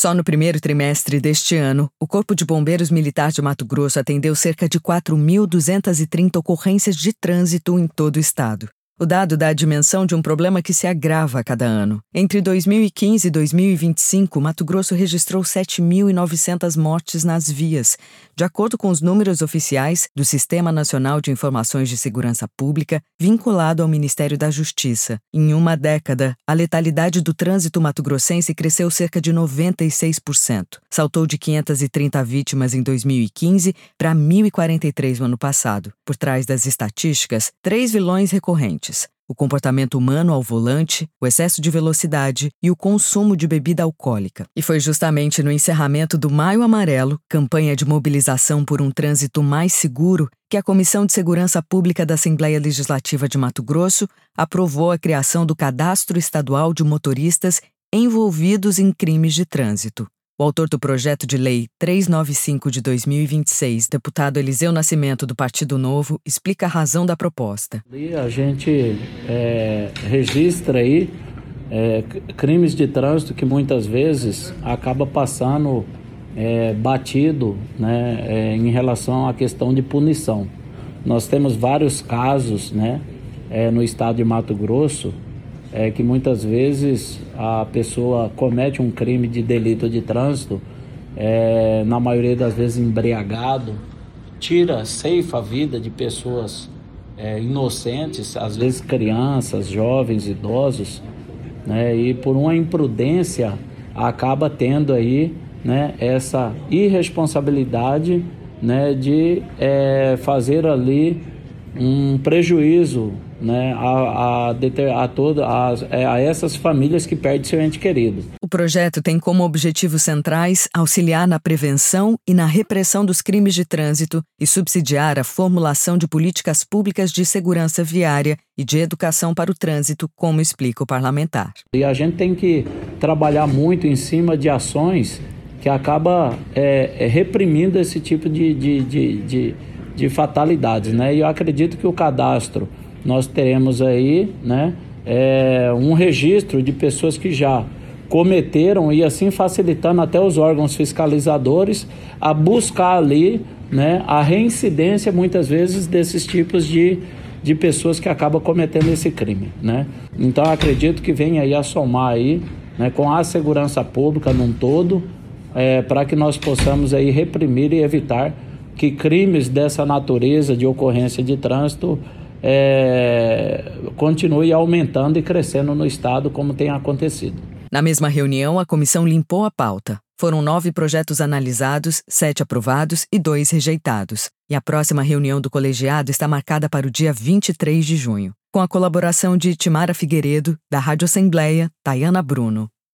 Só no primeiro trimestre deste ano, o Corpo de Bombeiros Militar de Mato Grosso atendeu cerca de 4.230 ocorrências de trânsito em todo o estado. O dado dá a dimensão de um problema que se agrava a cada ano. Entre 2015 e 2025, Mato Grosso registrou 7.900 mortes nas vias, de acordo com os números oficiais do Sistema Nacional de Informações de Segurança Pública, vinculado ao Ministério da Justiça. Em uma década, a letalidade do trânsito mato-grossense cresceu cerca de 96%. Saltou de 530 vítimas em 2015 para 1.043 no ano passado. Por trás das estatísticas, 3 vilões recorrentes: o comportamento humano ao volante, o excesso de velocidade e o consumo de bebida alcoólica. E foi justamente no encerramento do Maio Amarelo, campanha de mobilização por um trânsito mais seguro, que a Comissão de Segurança Pública da Assembleia Legislativa de Mato Grosso aprovou a criação do Cadastro Estadual de Motoristas envolvidos em crimes de trânsito. O autor do projeto de lei 395 de 2026, deputado Eliseu Nascimento, do Partido Novo, explica a razão da proposta. A gente registra aí crimes de trânsito que muitas vezes acaba passando batido, né, em relação à questão de punição. Nós temos vários casos, né, no estado de Mato Grosso, que muitas vezes a pessoa comete um crime de delito de trânsito, na maioria das vezes embriagado, ceifa a vida de pessoas inocentes, às vezes crianças, jovens, idosos, né, e por uma imprudência acaba tendo aí, né, essa irresponsabilidade, né, de fazer ali um prejuízo, né, a essas famílias que perdem seu ente querido. O projeto tem como objetivos centrais auxiliar na prevenção e na repressão dos crimes de trânsito e subsidiar a formulação de políticas públicas de segurança viária e de educação para o trânsito, como explica o parlamentar. E a gente tem que trabalhar muito em cima de ações que acaba reprimindo esse tipo de fatalidades, né? E eu acredito que o cadastro, nós teremos aí, né, um registro de pessoas que já cometeram e assim facilitando até os órgãos fiscalizadores a buscar ali, né, a reincidência muitas vezes desses tipos de pessoas que acabam cometendo esse crime, né? Então eu acredito que vem aí a somar aí, né, com a segurança pública num todo, para que nós possamos aí reprimir e evitar que crimes dessa natureza de ocorrência de trânsito continue aumentando e crescendo no estado como tem acontecido. Na mesma reunião, a comissão limpou a pauta. Foram 9 projetos analisados, 7 aprovados e 2 rejeitados. E a próxima reunião do colegiado está marcada para o dia 23 de junho, com a colaboração de Timara Figueiredo, da Rádio Assembleia, Tayana Bruno.